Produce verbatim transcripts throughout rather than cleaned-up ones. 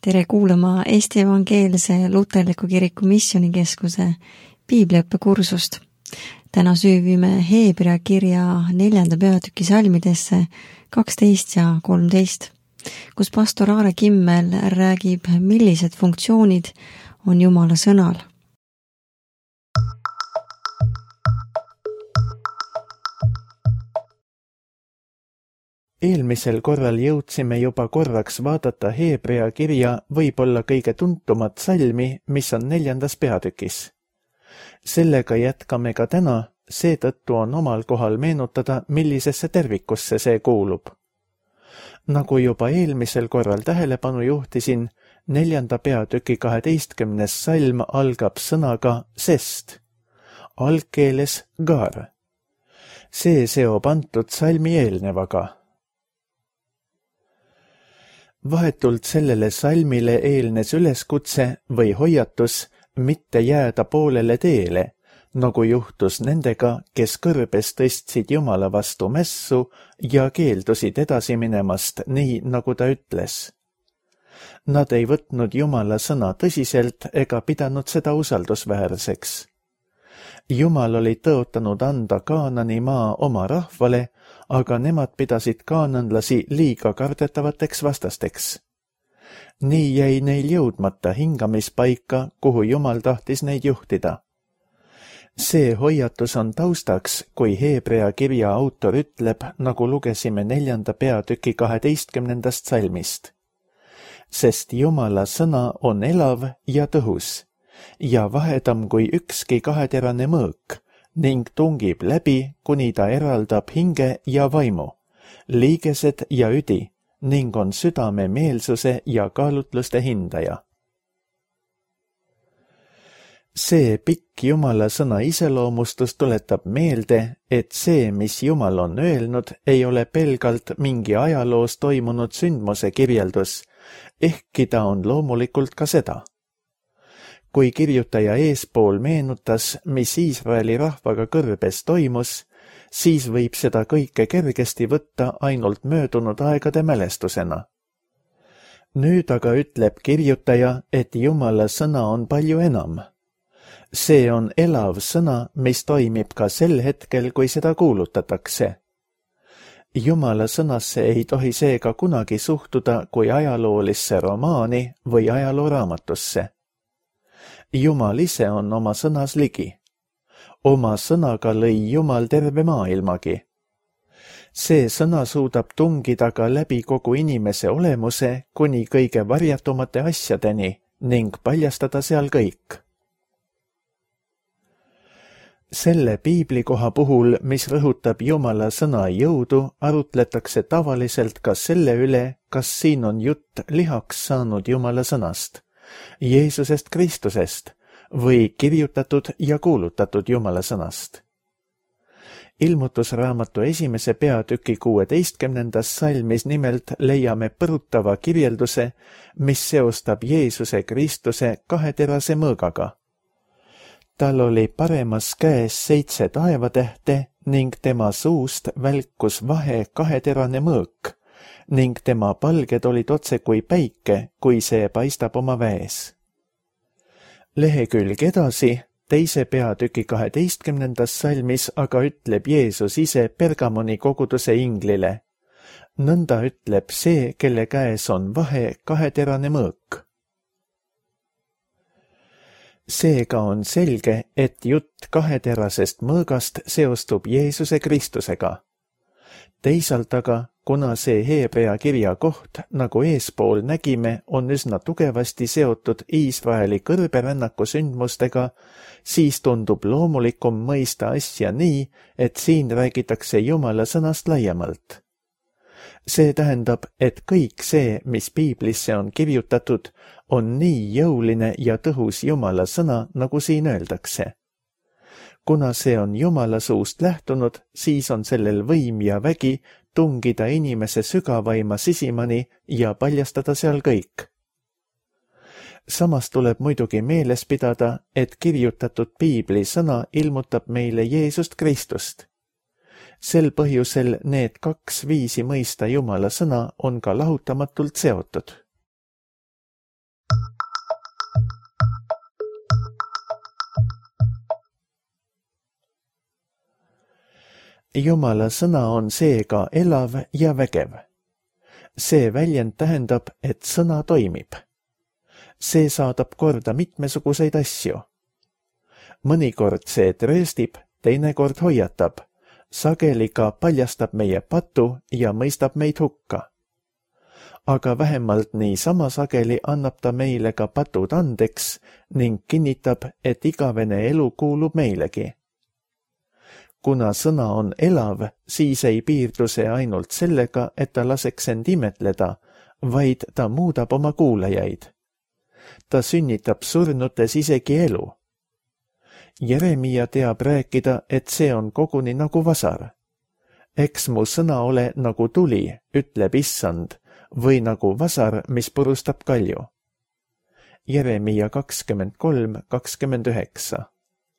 Tere kuulama Eesti Evangeelse Luterliku Kiriku Missioonikeskuse piibliõppekursust. Täna süüvime Heebrea kirja neljanda peatüki salmidesse kaksteist ja kolmteist, kus pastor Aare Kimmel räägib, millised funktsioonid on Jumala sõnal. Eelmisel korral jõudsime juba korraks vaadata Heebrea kirja võib-olla kõige tuntumat salmi, mis on neljandas peatükis. Sellega jätkame ka täna, seetõttu on omal kohal meenutada, millisesse tervikusse see kuulub. Nagu juba eelmisel korral tähelepanu juhtisin, neljanda peatüki kaheteistkümnes salm algab sõnaga sest, algkeeles gar. See seob antud salmi eelnevaga. Vahetult sellele salmile eelnes üleskutse või hoiatus mitte jääda poolele teele, nagu juhtus nendega, kes kõrbes tõstsid Jumala vastu mässu ja keeldusid edasi minemast nii, nagu ta ütles. Nad ei võtnud Jumala sõna tõsiselt ega pidanud seda usaldusväärseks. Jumal oli tõotanud anda Kaanani maa oma rahvale, aga nemad pidasid kaananlasi liiga kardetavateks vastasteks. Nii jäi neil jõudmata hingamispaika, kuhu Jumal tahtis neid juhtida. See hoiatus on taustaks, kui Heebrea kirja autor ütleb, nagu lugesime neljanda peatüki kaheteistkümnendast salmist. Sest Jumala sõna on elav ja tõhus ja vahedam kui ükski kaheterane mõõk, ning tungib läbi, kuni ta eraldab hinge ja vaimu, liigesed ja üdi, ning on südame meelsuse ja kaalutluste hindaja. See pikk Jumala sõna iseloomustus tuletab meelde, et see, mis Jumal on öelnud, ei ole pelgalt mingi ajaloos toimunud sündmuse kirjeldus, ehkki ta on loomulikult ka seda. Kui kirjutaja eespool meenutas, mis Iisraeli rahvaga kõrbes toimus, siis võib seda kõike kergesti võtta ainult möödunud aegade mälestusena. Nüüd aga ütleb kirjutaja, et Jumala sõna on palju enam. See on elav sõna, mis toimib ka sel hetkel, kui seda kuulutatakse. Jumala sõnasse ei tohi seega kunagi suhtuda kui ajaloolisse romaani või ajalooraamatusse. Jumal ise on oma sõnas ligi. Oma sõnaga lõi Jumal terve maailmagi. See sõna suudab tungida ka läbi kogu inimese olemuse kuni kõige varjatumate asjadeni ning paljastada seal kõik. Selle piiblikoha puhul, mis rõhutab Jumala sõna jõudu, arutletakse tavaliselt ka selle üle, kas siin on jutt lihaks saanud Jumala sõnast, Jeesusest Kristusest või kirjutatud ja kuulutatud Jumala sõnast. Ilmutusraamatu esimese peatüki kuueteistkümnendas salmis nimelt leiame põrutava kirjelduse, mis seostab Jeesuse Kristuse kaheterase mõõgaga. Tal oli paremas käes seitse taevatähte ning tema suust välkus vahe kaheterane mõõk, ning tema palged olid otse kui päike, kui see paistab oma väes. Lehekülg edasi, teise peatüki kaheteistkümnendas salmis aga ütleb Jeesus ise Pergamoni koguduse inglile. Nõnda ütleb see, kelle käes on vahe kaheterane mõõk. Seega on selge, et jutt kaheterasest mõõgast seostub Jeesuse Kristusega. Teisalt aga, kuna see Heebrea kirja koht, nagu eespool nägime, on üsna tugevasti seotud Iisraeli kõrberännaku sündmustega, siis tundub loomulikum mõista asja nii, et siin räägitakse Jumala sõnast laiemalt. See tähendab, et kõik see, mis piiblisse on kirjutatud, on nii jõuline ja tõhus Jumala sõna, nagu siin öeldakse. Kuna see on Jumala suust lähtunud, siis on sellel võim ja vägi tungida inimese sügavaima sisimani ja paljastada seal kõik. Samas tuleb muidugi meeles pidada, et kirjutatud piibli sõna ilmutab meile Jeesust Kristust. Sel põhjusel need kaks viisi mõista Jumala sõna on ka lahutamatult seotud. Jumala sõna on seega elav ja vägev. See väljend tähendab, et sõna toimib. See saadab korda mitmesuguseid asju. Mõnikord see trööstib, teinekord hoiatab, sageli ka paljastab meie patu ja mõistab meid hukka. Aga vähemalt nii sama sageli annab ta meile ka patud andeks ning kinnitab, et igavene elu kuulub meilegi. Kuna sõna on elav, siis ei piirdu see ainult sellega, et ta laseks end imetleda, vaid ta muudab oma kuulajaid. Ta sünnitab surnutes isegi elu. Jeremia teab rääkida, et see on koguni nagu vasar. Eks mu sõna ole nagu tuli, ütleb issand, või nagu vasar, mis purustab kalju. Jeremia kakskümmend kolm kakskümmend üheksa.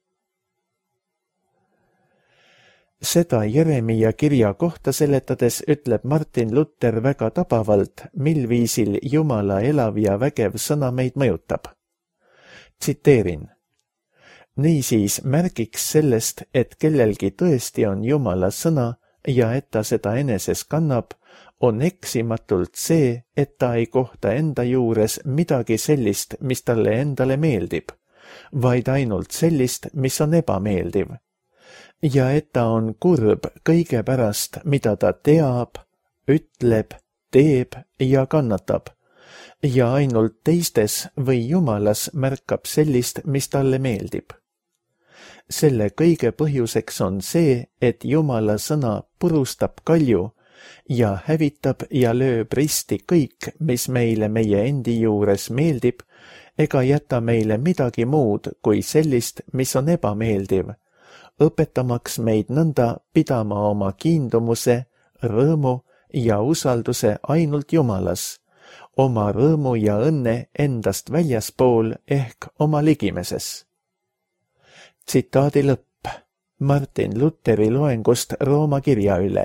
Seda Jeremia kirja kohta seletades ütleb Martin Luther väga tabavalt, mil viisil Jumala elav ja vägev sõna meid mõjutab. Tsiteerin. Niisiis märgiks sellest, et kellelgi tõesti on Jumala sõna ja et ta seda eneses kannab, on eksimatult see, et ta ei kohta enda juures midagi sellist, mis talle endale meeldib, vaid ainult sellist, mis on ebameeldiv. Ja et ta on kurb kõige pärast, mida ta teab, ütleb, teeb ja kannatab, ja ainult teistes või Jumalas märkab sellist, mis talle meeldib. Selle kõige põhjuseks on see, et Jumala sõna purustab kalju ja hävitab ja lööb risti kõik, mis meile meie endi juures meeldib, ega jäta meile midagi muud kui sellist, mis on ebameeldiv, õpetamaks meid nõnda pidama oma kiindumuse, rõõmu ja usalduse ainult Jumalas, oma rõõmu ja õnne endast väljaspool ehk oma ligimeses. Tsitaadi lõpp Martin Lutheri loengust Rooma kirja üle.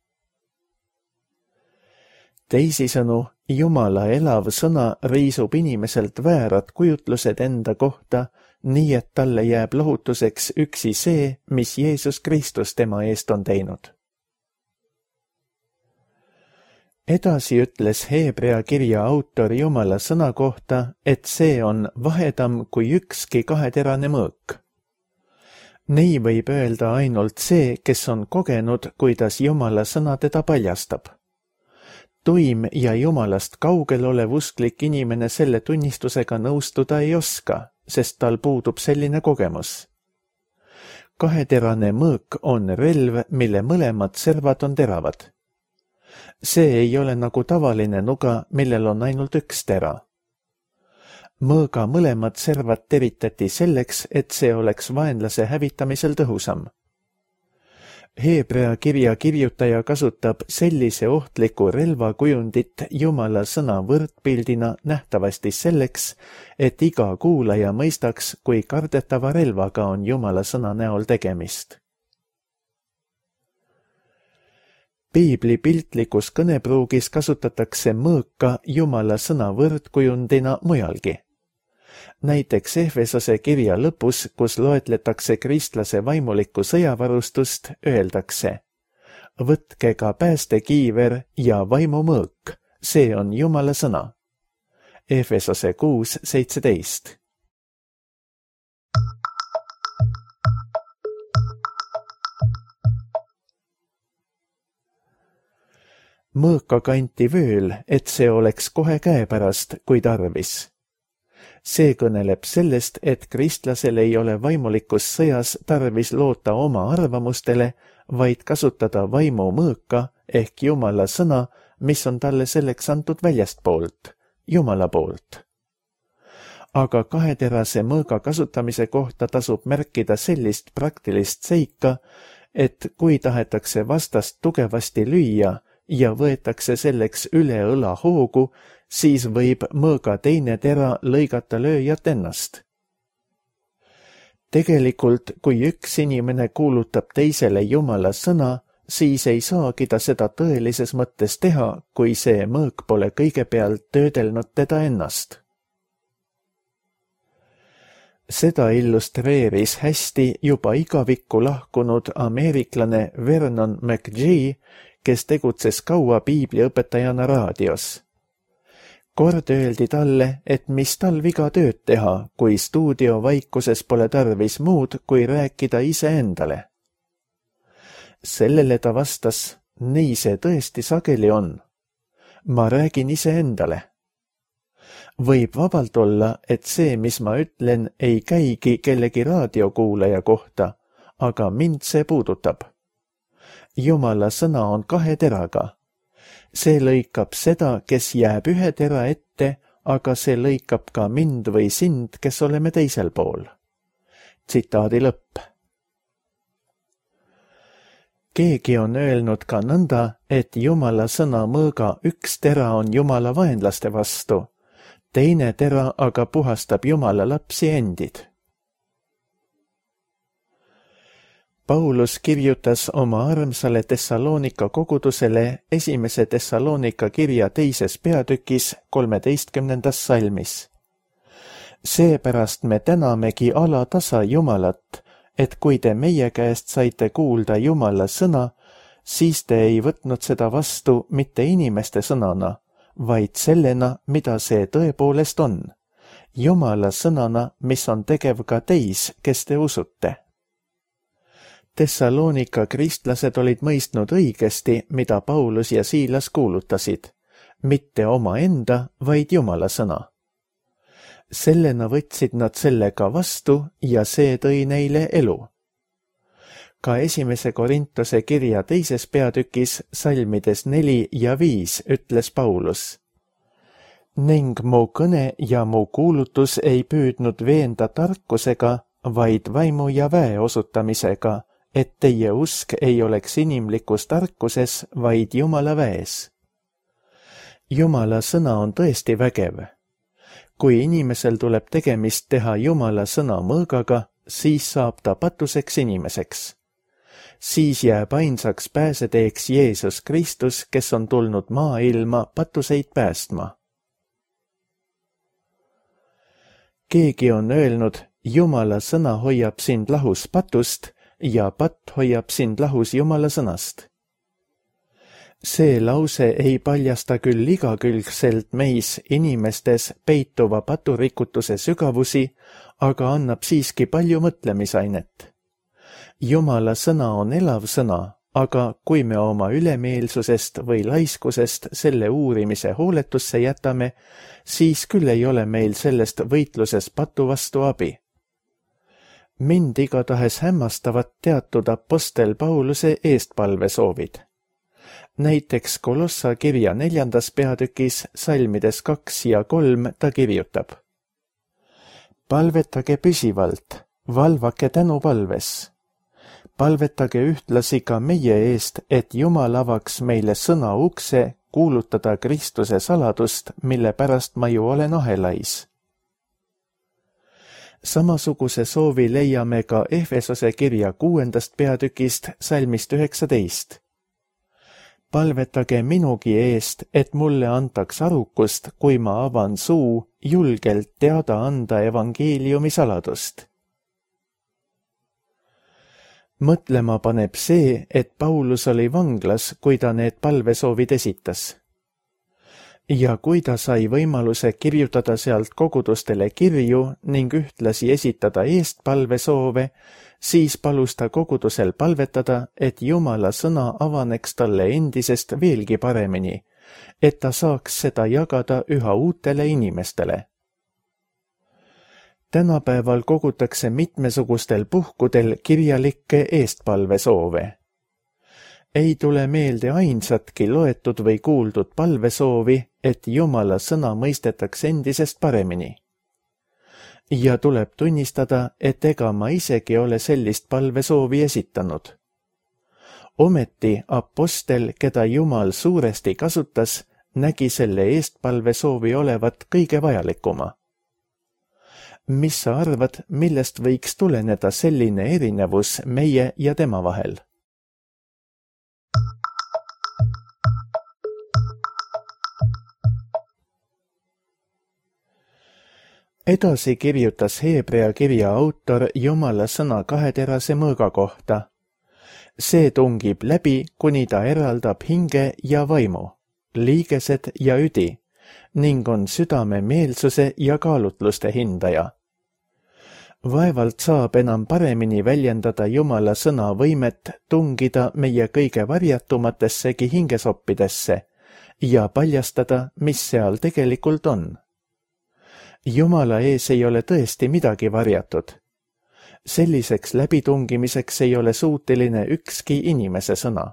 Teisisõnu, Jumala elav sõna riisub inimeselt väärad kujutlused enda kohta, nii et talle jääb lohutuseks üksi see, mis Jeesus Kristus tema eest on teinud. Edasi ütles Heebrea kirja autor Jumala sõna kohta, et see on vahedam kui ükski kaheterane mõõk. Nii võib öelda ainult see, kes on kogenud, kuidas Jumala sõna teda paljastab. Tuim ja Jumalast kaugel olev usklik inimene selle tunnistusega nõustuda ei oska, sest tal puudub selline kogemus. Kaheterane mõõk on relv, mille mõlemad servad on teravad. See ei ole nagu tavaline nuga, millel on ainult üks tera. Mõõga mõlemad servad teritati selleks, et see oleks vaenlase hävitamisel tõhusam. Heebrea kirja kirjutaja kasutab sellise ohtliku relvakujundit Jumala sõna võrdpildina nähtavasti selleks, et iga kuulaja mõistaks, kui kardetava relvaga on Jumala sõna näol tegemist. Piibli piltlikus kõnepruugis kasutatakse mõõka Jumala sõna võrdkujundina mujalgi. Näiteks Efesose kirja lõpus, kus loetletakse kristlase vaimulikku sõjavarustust, öeldakse: võtke ka päästekiiver ja vaimumõõk, see on Jumala sõna. Efesose kuus seitseteist. Mõõka kanti vööl, et see oleks kohe käepärast, kui tarvis. See kõneleb sellest, et kristlasel ei ole vaimulikus sõjas tarvis loota oma arvamustele, vaid kasutada vaimu mõõka ehk Jumala sõna, mis on talle selleks antud väljastpoolt, Jumala poolt. Aga kaheterase mõõga kasutamise kohta tasub märkida sellist praktilist seika, et kui tahetakse vastast tugevasti lüüa ja võetakse selleks üle õla hoogu, siis võib mõõga teine tera lõigata lööjat ennast. Tegelikult, kui üks inimene kuulutab teisele Jumala sõna, siis ei saagi ta seda tõelises mõttes teha, kui see mõõk pole kõigepealt töödelnud teda ennast. Seda illustreeris hästi juba igavikku lahkunud ameeriklane Vernon McGee, kes tegutses kaua piibliõpetajana raadios. Kord öeldi talle, et mis tal viga tööd teha, kui stuudio vaikuses pole tarvis muud, kui rääkida iseendale. Sellele ta vastas, nii see tõesti sageli on. Ma räägin iseendale. Võib vabalt olla, et see, mis ma ütlen, ei käigi kellegi raadiokuulaja kohta, aga mind see puudutab. Jumala sõna on kahe teraga. See lõikab seda, kes jääb ühe tera ette, aga see lõikab ka mind või sind, kes oleme teisel pool. Tsitaadi lõpp. Keegi on öelnud ka nõnda, et Jumala sõna mõõga üks tera on Jumala vaenlaste vastu, teine tera aga puhastab Jumala lapsi endid. Paulus kirjutas oma armsale Thessalonika kogudusele esimese Thessalonika kirja teises peatükis kolmeteistkümnendas salmis. Seepärast me tänamegi alatasa Jumalat, et kui te meie käest saite kuulda Jumala sõna, siis te ei võtnud seda vastu mitte inimeste sõnana, vaid sellena, mida see tõepoolest on, Jumala sõnana, mis on tegev ka teis, kes te usute. Thessalonika kristlased olid mõistnud õigesti, mida Paulus ja Siilas kuulutasid, mitte omaenda, vaid Jumala sõna. Sellena võtsid nad sellega vastu ja see tõi neile elu. Ka esimese Korintuse kirja teises peatükis salmides neli ja viis ütles Paulus. Ning mu kõne ja mu kuulutus ei püüdnud veenda tarkusega, vaid vaimu ja väe osutamisega, et teie usk ei oleks inimlikus tarkuses, vaid Jumala väes. Jumala sõna on tõesti vägev. Kui inimesel tuleb tegemist teha Jumala sõna mõõgaga, siis saab ta patuseks inimeseks. Siis jääb ainsaks pääseteeks Jeesus Kristus, kes on tulnud maailma patuseid päästma. Keegi on öelnud, Jumala sõna hoiab sind lahus patust ja patt hoiab sind lahus Jumala sõnast. See lause ei paljasta küll igakülgselt meis inimestes peituva paturikutuse sügavusi, aga annab siiski palju mõtlemisainet. Jumala sõna on elav sõna, aga kui me oma ülemeelsusest või laiskusest selle uurimise hooletusse jätame, siis küll ei ole meil sellest võitluses patu vastu abi. Mind igatahes hämmastavad teatud apostel Pauluse eestpalvesoovid. Näiteks Kolossa kirja neljandas peatükis salmides kaks ja kolm ta kirjutab. Palvetage püsivalt, valvake tänupalves. Palvetage ühtlasi ka meie eest, et Jumal avaks meile sõna ukse kuulutada Kristuse saladust, mille pärast ma ju olen ahelais. Samasuguse soovi leiame ka Efesose kirja kuuendast peatükist salmist üheksateist. Palvetage minugi eest, et mulle antaks arukust, kui ma avan suu, julgelt teada anda evangeeliumi saladust. Mõtlema paneb see, et Paulus oli vanglas, kui ta need palvesoovid esitas. Ja kui ta sai võimaluse kirjutada sealt kogudustele kirju ning ühtlasi esitada eestpalvesoove, siis palus ta kogudusel palvetada, et Jumala sõna avaneks talle endisest veelgi paremini, et ta saaks seda jagada üha uutele inimestele. Tänapäeval kogutakse mitmesugustel puhkudel kirjalikke eestpalvesoove. Ei tule meelde ainsatki loetud või kuuldud palvesoovi, et Jumala sõna mõistetaks endisest paremini. Ja tuleb tunnistada, et ega ma isegi ole sellist palvesoovi esitanud. Ometi apostel, keda Jumal suuresti kasutas, nägi selle eestpalvesoovi olevat kõige vajalikuma. Mis sa arvad, millest võiks tuleneda selline erinevus meie ja tema vahel? Edasi kirjutas Heebrea kirja autor Jumala sõna kaheterase mõõga kohta. See tungib läbi, kuni ta eraldab hinge ja vaimu, liigesed ja üdi, ning on südame meelsuse ja kaalutluste hindaja. Vaevalt saab enam paremini väljendada Jumala sõna võimet tungida meie kõige varjatumatessegi hingesoppidesse ja paljastada, mis seal tegelikult on. Jumala ees ei ole tõesti midagi varjatud. Selliseks läbitungimiseks ei ole suuteline ükski inimese sõna.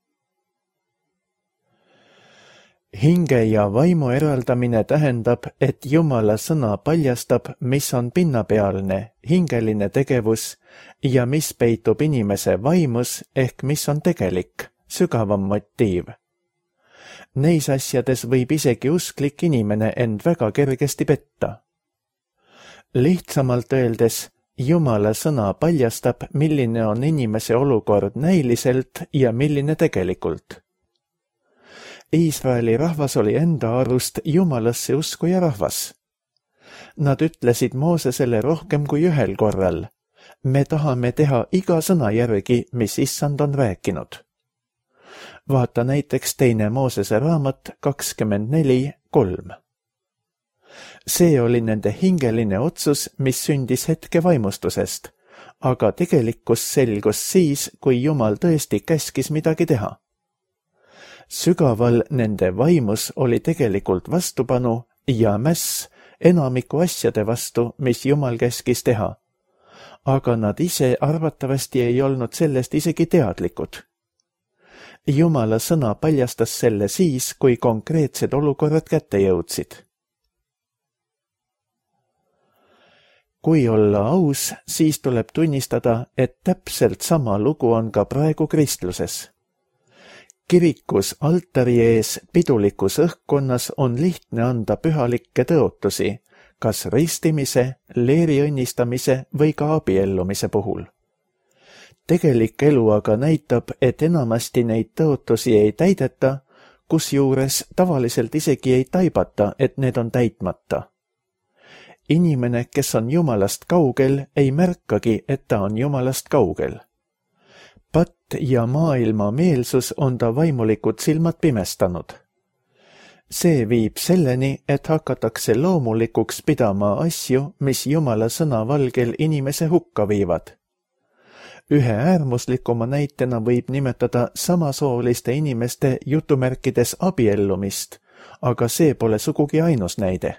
Hinge ja vaimu eraldamine tähendab, et Jumala sõna paljastab, mis on pinnapealne, hingeline tegevus ja mis peitub inimese vaimus ehk mis on tegelik, sügavam motiiv. Neis asjades võib isegi usklik inimene end väga kergesti petta. Lihtsamalt öeldes, Jumala sõna paljastab, milline on inimese olukord näiliselt ja milline tegelikult. Iisraeli rahvas oli enda arust Jumalasse uskuja rahvas. Nad ütlesid Moosesele rohkem kui ühel korral. Me tahame teha iga sõna järgi, mis issand on rääkinud. Vaata näiteks teine Moosese raamat kakskümmend neli kolm. See oli nende hingeline otsus, mis sündis hetke vaimustusest, aga tegelikkus selgus siis, kui Jumal tõesti käskis midagi teha. Sügaval nende vaimus oli tegelikult vastupanu ja mäss enamiku asjade vastu, mis Jumal käskis teha. Aga nad ise arvatavasti ei olnud sellest isegi teadlikud. Jumala sõna paljastas selle siis, kui konkreetsed olukorrad kätte jõudsid. Kui olla aus, siis tuleb tunnistada, et täpselt sama lugu on ka praegu kristluses. Kirikus altari ees pidulikus õhkkonnas on lihtne anda pühalikke tõotusi, kas ristimise, leeri õnnistamise või ka abiellumise puhul. Tegelik elu aga näitab, et enamasti neid tõotusi ei täideta, kusjuures tavaliselt isegi ei taibata, et need on täitmata. Inimene, kes on Jumalast kaugel, ei märkagi, et ta on Jumalast kaugel. Patt ja maailma meelsus on ta vaimulikud silmad pimestanud. See viib selleni, et hakatakse loomulikuks pidama asju, mis Jumala sõna valgel inimese hukka viivad. Ühe äärmuslikuma näitena võib nimetada samasooliste inimeste jutumärkides abiellumist, aga see pole sugugi ainus näide.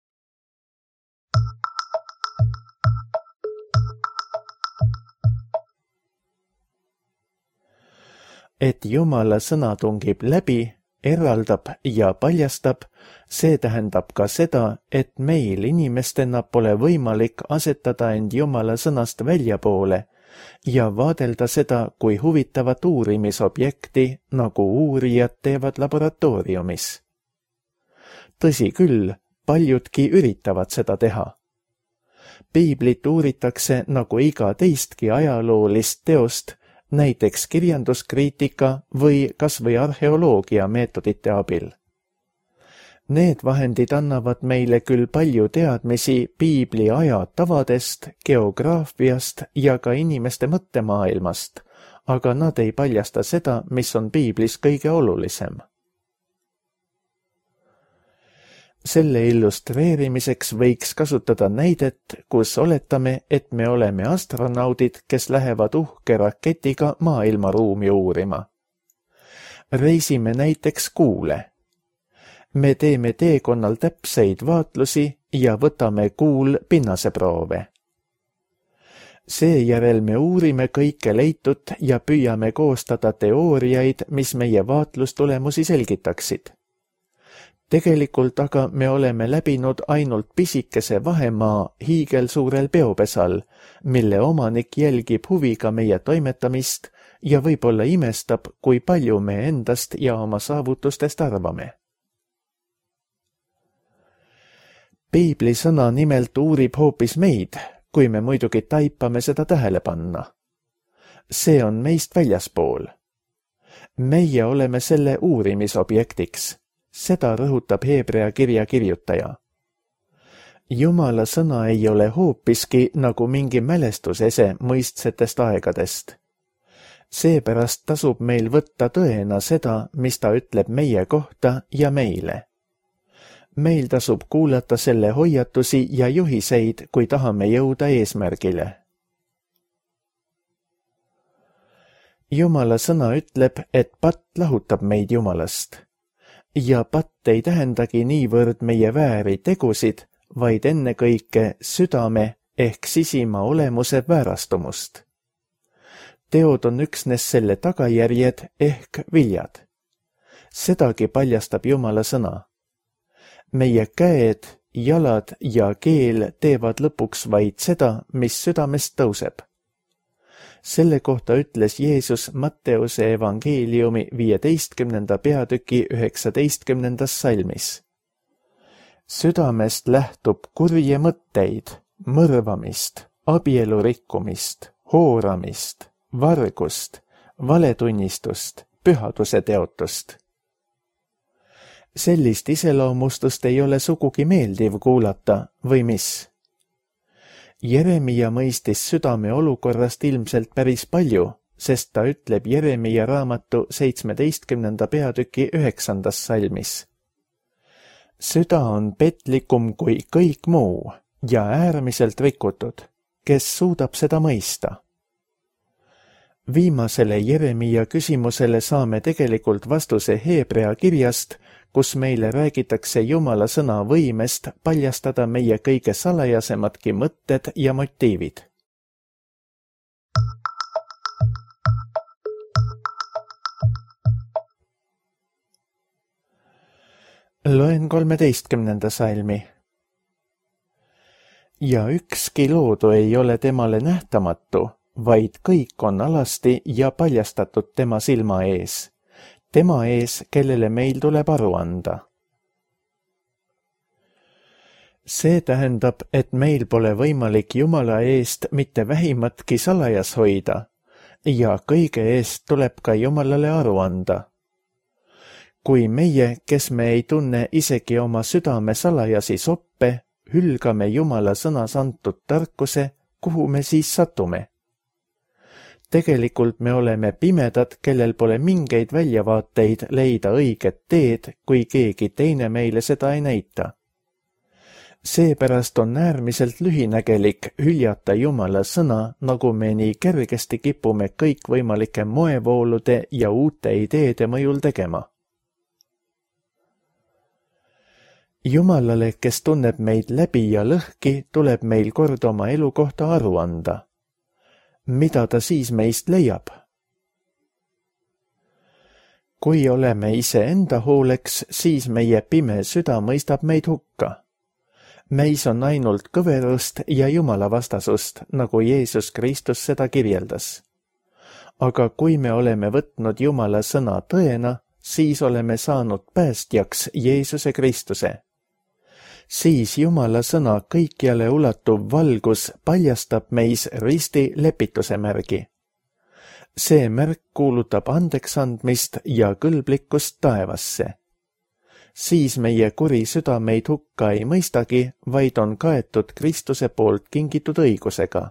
Et Jumala sõna tungib läbi, eraldab ja paljastab, see tähendab ka seda, et meil inimestena pole võimalik asetada end Jumala sõnast väljapoole ja vaadelda seda kui huvitavat uurimisobjekti, nagu uurijad teevad laboratooriumis. Tõsi küll, paljudki üritavad seda teha. Piiblit uuritakse nagu iga teistki ajaloolist teost, näiteks kirjanduskriitika või kas või arheoloogia meetodite abil. Need vahendid annavad meile küll palju teadmisi piibli aja tavadest, geograafiast ja ka inimeste mõttemaailmast, aga nad ei paljasta seda, mis on piiblis kõige olulisem. Selle illustreerimiseks võiks kasutada näidet, kus oletame, et me oleme astronaudid, kes lähevad uhke raketiga maailmaruumi uurima. Reisime näiteks Kuule. Me teeme teekonnal täpseid vaatlusi ja võtame Kuul pinnaseproove. Seejärel me uurime kõike leitut ja püüame koostada teooriaid, mis meie vaatlustulemusi selgitaksid. Tegelikult aga me oleme läbinud ainult pisikese vahemaa hiigelsuurel peopesal, mille omanik jälgib huviga meie toimetamist ja võib-olla imestab, kui palju me endast ja oma saavutustest arvame. Piibli sõna nimelt uurib hoopis meid, kui me muidugi taipame seda tähele panna. See on meist väljaspool. Meie oleme selle uurimisobjektiks. Seda rõhutab Heebrea kirja kirjutaja. Jumala sõna ei ole hoopiski nagu mingi mälestusese mõistsetest aegadest. Seepärast tasub meil võtta tõena seda, mis ta ütleb meie kohta ja meile. Meil tasub kuulata selle hoiatusi ja juhiseid, kui tahame jõuda eesmärgile. Jumala sõna ütleb, et patt lahutab meid Jumalast. Ja patt ei tähendagi niivõrd meie vääri tegusid, vaid ennekõike südame ehk sisima olemuse väärastumust. Teod on üksnes selle tagajärjed ehk viljad. Sedagi paljastab Jumala sõna. Meie käed, jalad ja keel teevad lõpuks vaid seda, mis südamest tõuseb. Selle kohta ütles Jeesus Matteuse evangeeliumi viieteistkümnenda peatüki üheksateistkümnendas salmis. Südamest lähtub kurje mõtteid, mõrvamist, abielu rikkumist, hooramist, vargust, valetunnistust, pühaduse teotust. Sellist iseloomustust ei ole sugugi meeldiv kuulata, või mis? Jeremia mõistis südame olukorrast ilmselt päris palju, sest ta ütleb Jeremia raamatu seitsmeteistkümnenda peatüki üheksandas salmis. Süda on petlikum kui kõik muu ja äärmiselt rikutud, kes suudab seda mõista. Viimasele Jeremia küsimusele saame tegelikult vastuse Heebrea kirjast, kus meile räägitakse Jumala sõna võimest paljastada meie kõige salajasemadki mõtted ja motiivid. Loen kolmeteistkümnenda salmi. Ja ükski loodu ei ole temale nähtamatu, vaid kõik on alasti ja paljastatud tema silma ees. Tema ees, kellele meil tuleb aru anda. See tähendab, et meil pole võimalik Jumala eest mitte vähimatki salajas hoida ja kõige eest tuleb ka Jumalale aru anda. Kui meie, kes me ei tunne isegi oma südame salajasi soppe, hülgame Jumala sõnas antud tarkuse, kuhu me siis satume? Tegelikult me oleme pimedad, kellel pole mingeid väljavaateid leida õiget teed, kui keegi teine meile seda ei näita. Seepärast on äärmiselt lühinägelik hüljata Jumala sõna, nagu me nii kergesti kipume kõikvõimalike moevoolude ja uute ideede mõjul tegema. Jumalale, kes tunneb meid läbi ja lõhki, tuleb meil kord oma elu kohta aru anda. Mida ta siis meist leiab? Kui oleme iseenda hooleks, siis meie pime süda mõistab meid hukka. Meis on ainult kõverust ja Jumala vastasust, nagu Jeesus Kristus seda kirjeldas. Aga kui me oleme võtnud Jumala sõna tõena, siis oleme saanud päästjaks Jeesuse Kristuse. Siis Jumala sõna kõikjale ulatuv valgus paljastab meis risti lepituse märgi. See märk kuulutab andeks andmist ja kõlblikkust taevasse. Siis meie kuri süda meid hukka ei mõistagi, vaid on kaetud Kristuse poolt kingitud õigusega.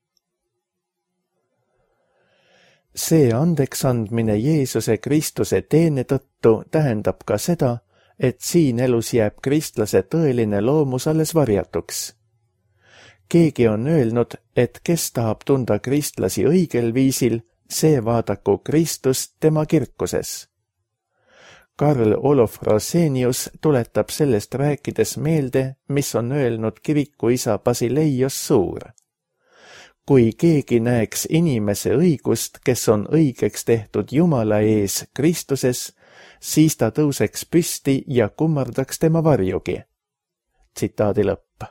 See andeks andmine Jeesuse Kristuse teene tõttu tähendab ka seda, et siin elus jääb kristlase tõeline loomus alles varjatuks. Keegi on öelnud, et kes tahab tunda kristlasi õigel viisil, see vaadaku Kristust tema kirkuses. Karl Olof Rosenius tuletab sellest rääkides meelde, mis on öelnud kirikuisa Basileios Suur. Kui keegi näeks inimese õigust, kes on õigeks tehtud Jumala ees Kristuses, siis ta tõuseks püsti ja kummardaks tema varjugi. Tsitaadi lõpp.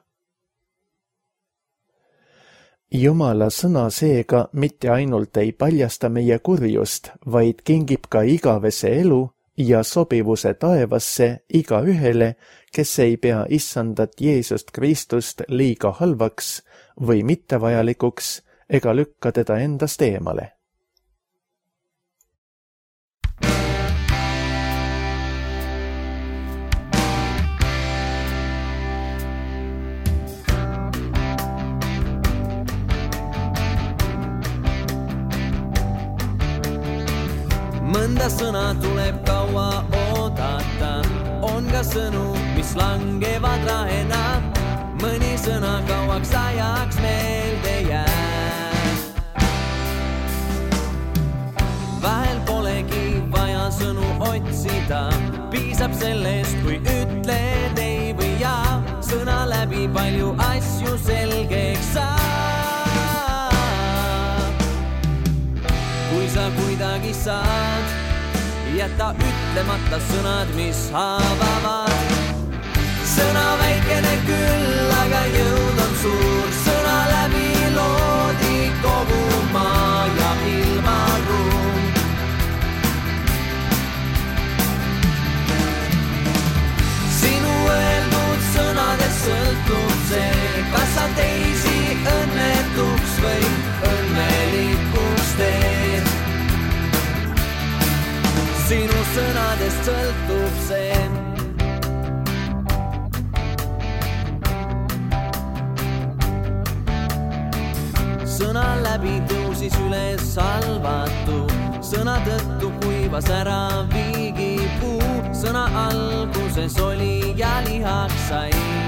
Jumala sõna seega mitte ainult ei paljasta meie kurjust, vaid kingib ka igavese elu ja sobivuse taevasse iga ühele, kes ei pea issandat Jeesust Kristust liiga halvaks või mittevajalikuks ega lükka teda endast eemale. mõnda sõna tuleb kaua oodata, on ka sõnu, mis langevad rahena, mõni sõna kauaks ajaks meelde jääb. Vahel polegi vaja sõnu otsida, piisab sellest, kui ütled ei või jaa, sõna läbi palju asju selgeks saab. Kui sa kuidagi saad, jäta ütlemata sõnad, mis haavavad. Sõna väikene küll, aga jõud on suur, sõna läbi loodi kogu maa ja ilmaruum. Sinu öeldud sõnadest sõltub see, kas sa teisi õnnetuks või õnnelikuks teed. Sinu sõnadest sõltub see. Sõna läbi tõusis üles salvatu, sõna tõttu kuivas ära viigipuu, sõna alguses oli ja lihaks sai.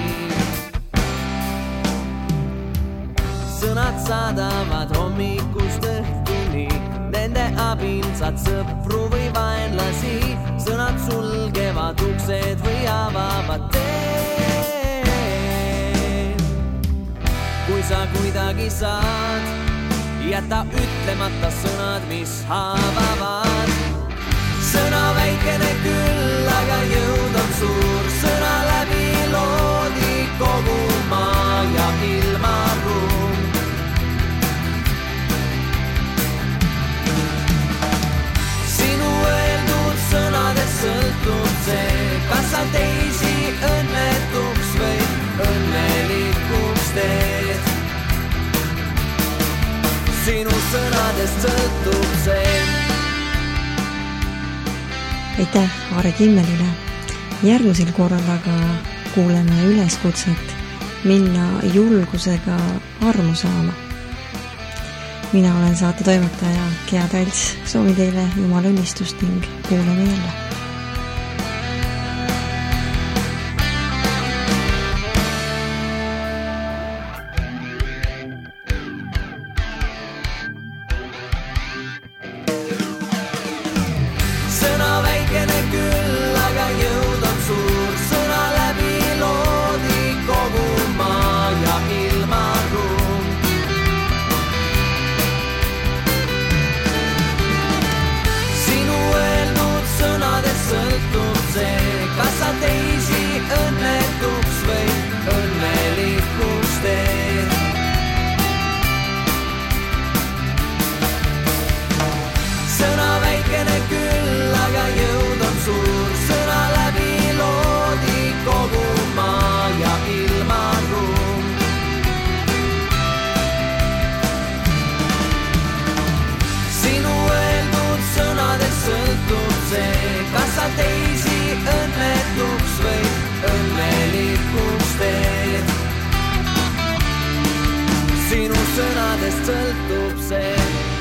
Sõnad saadavad hommikust õhtuni, nende abil saad sõpru või vaenlasi, sõnad sulgevad uksed või avavad teed. Kui sa kuidagi saad, jäta ütlemata sõnad, mis haavavad. Sõna väikene küll, aga jõud on suur, sõna läbi loodi kogu maa ja ilmaruum. Sinu öeldud sõnadest sõltub see, kas sa teisi õnnetuks või õnnelikuks teed. Sinu sõnadest sõltub see. Aitäh Aare Kimmelile. Järgmisel korral aga kuuleme üleskutset minna julgusega armu saama. Mina olen saate toimetaja Gea Talts. Soovin teile Jumala õnnistust ning kuuleme jälle. Teisi õnnetuks või õnnelikuks teed. Sinu sõnadest sõltub see.